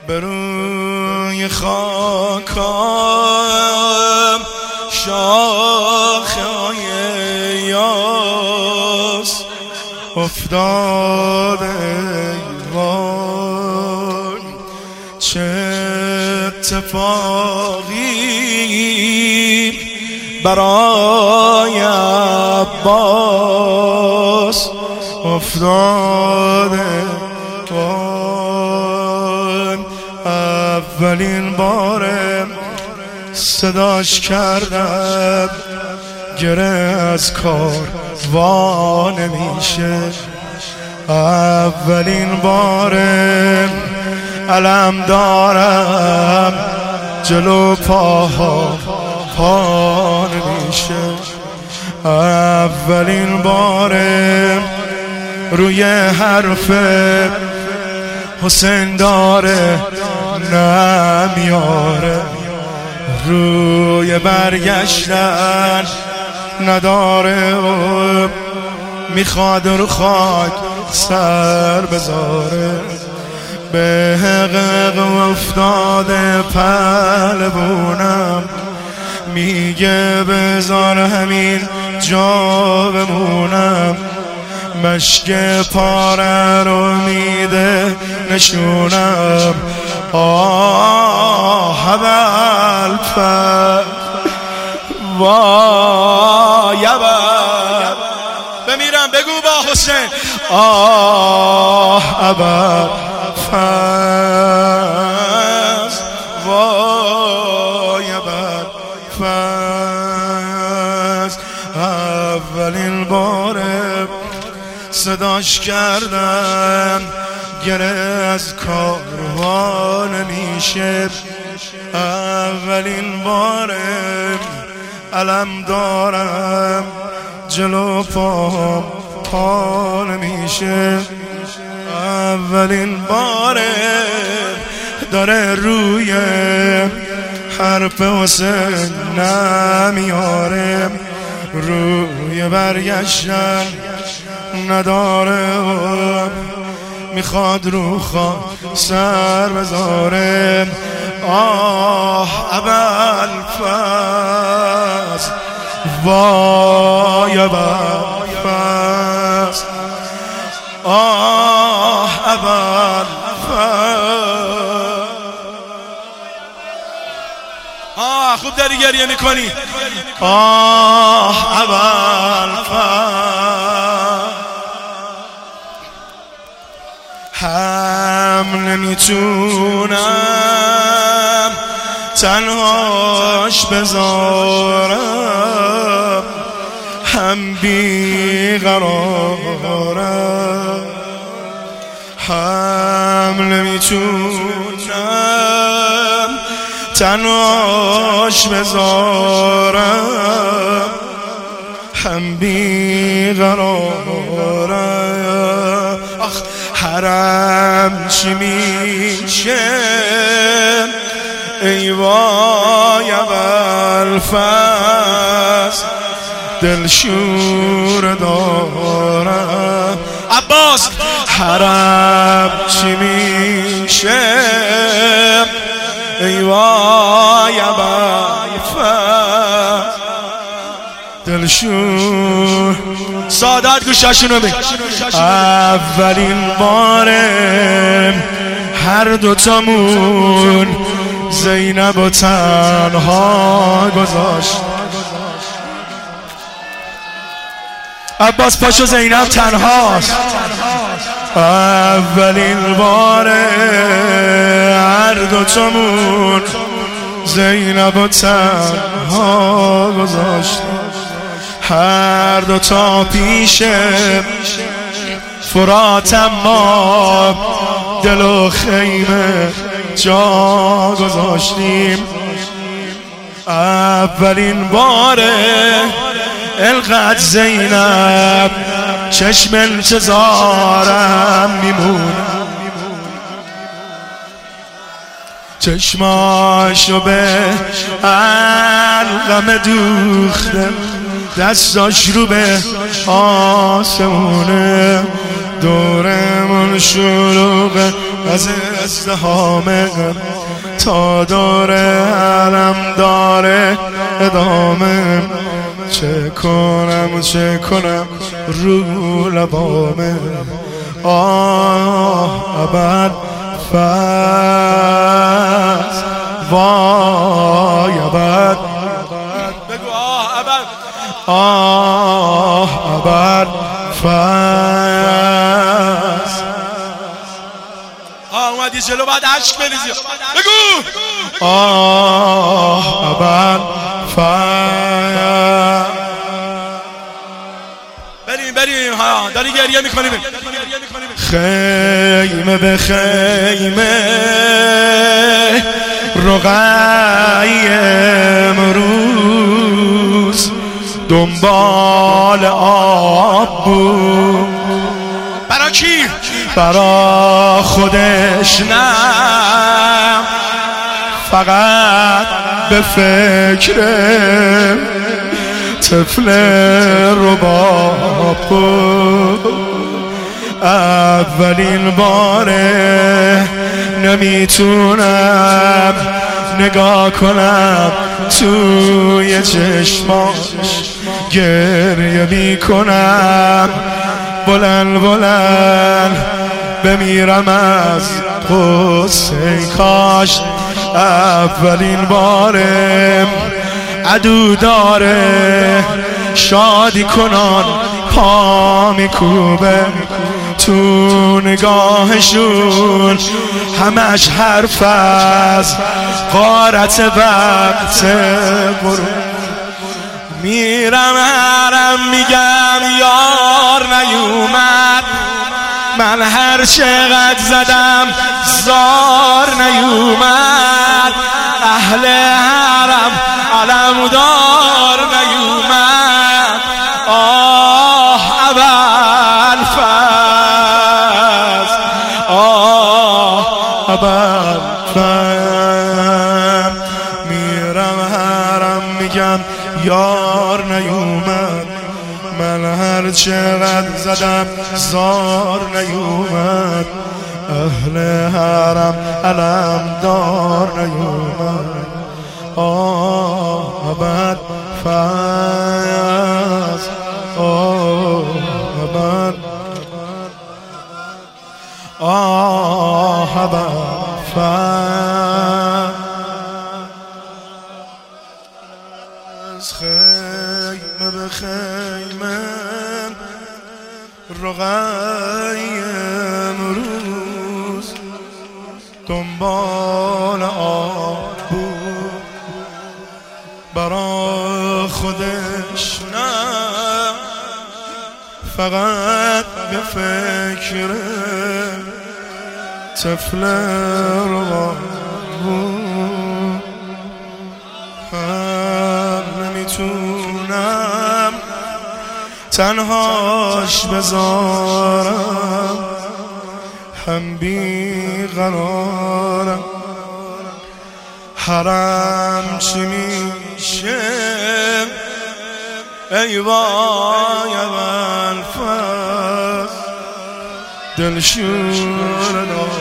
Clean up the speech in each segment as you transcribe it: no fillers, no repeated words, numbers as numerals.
به روی خاکم شاخه‌های یاس افتاده وای چه اتفاقی برای عباس افتاده وای اولین باره صداش کردم گره از کار وا نمیشه اولین باره علم دارم جلو پاها پا نمیشه اولین باره روی حرف حسین داره نمیاره روی برگشتن نداره و میخواد رو خاک سر بذاره به حقق افتاده پهلوونم میگه بذار همین جا بمونم مشک پاره رو میده نشونم آه اول وای اول بمیرم بگو با حسین آه اول فز وای اول فز اولین باره صداش کردم گره از کار نمیشه اولین باره علم دارم جلو پا نمیشه اولین باره داره روی حرف حسین نمیاره روی برگشتن نداره میخواد رو خاک سر بذاره آه اول فز وای اول فز آه اول فز خوب داری گریه میکنی آه اول فز هم نمیتونم تنهاش بذارم هم بیقرارم هم نمیتونم تنهاش بذارم هم بیقرارم آخ حرم چی میشه ای وای اول فز دلشور دارم عباس حرم چی میشه ای وای اول فز دلشور سادات گوشاشونو بگی اولین باره هر دوتامون زینب و تنها گذاشت عباس پاشو زینب تنهاست اولین باره هر دوتامون زینب و تنها گذاشت هر دوتا پیش فرات اما دل و خیمه جا گذاشتیم اولین باره القد زینب چشم انتظارم میمونه چشماشو به علقم دوخته دستاش رو به آسمونه دورمون شلوغه از ازدهامه تا دور حرم داره ادامه. چه کنم رو لبامه ابد فاز وای ابد بگو ابد ابد فاز. اومدی جلو بعد عشق بریزی بگو ابد فاز. بریم ها داری گریه میکنیم. خیمه به خیمه رقی امروز دنبال آب بود. برا کی؟ برا خودش نه، فقط به فکر طفل رباب بود. اولین باره نمیتونم نگاه کنم توی چشماش، گریه میکنم بلند بمیرم از غصه. کاش اولین باره عدو داره شادی کنان پا میکوبه تو نگاهشون، همش حرف از غارت وقت برو. میرم حرم میگم یار نیومد، من هر چقدر زدم زار نیومد. اهل حرم علمدار نیومد. اول فاز اول فاز. میرم حرم میگم یار نیومد، من هر چقدر زدم زار نیومد. اهل حرم علمدار نیومد. ابد فاز ابد فاز. خیمه به خیمه رقی امروز دنبال آب بود. برا خودش نه، فقط به فکر طفل رباب بود. نمیتونم تنهاش بذارم، هم بیقرارم. حرم چی میشه ای وای اول فاز. دلشور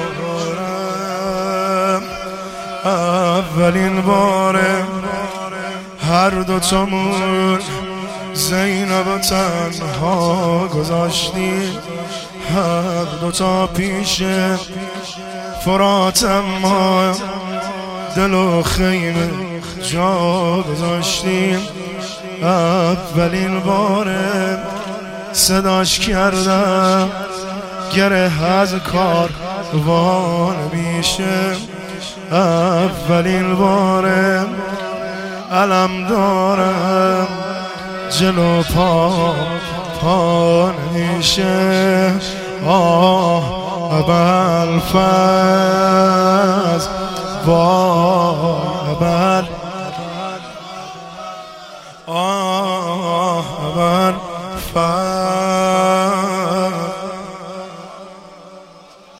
دارم اولین باره هر دوتامون زینب و تنها گذاشتیم، هر دوتا پیش فرات، اما دل و خیمه جا گذاشتیم. اولین باره صداش کردم گره از کار وان میشه. اولین باره علم دارم جلو پا نمیشه. ابل فاز وای ابل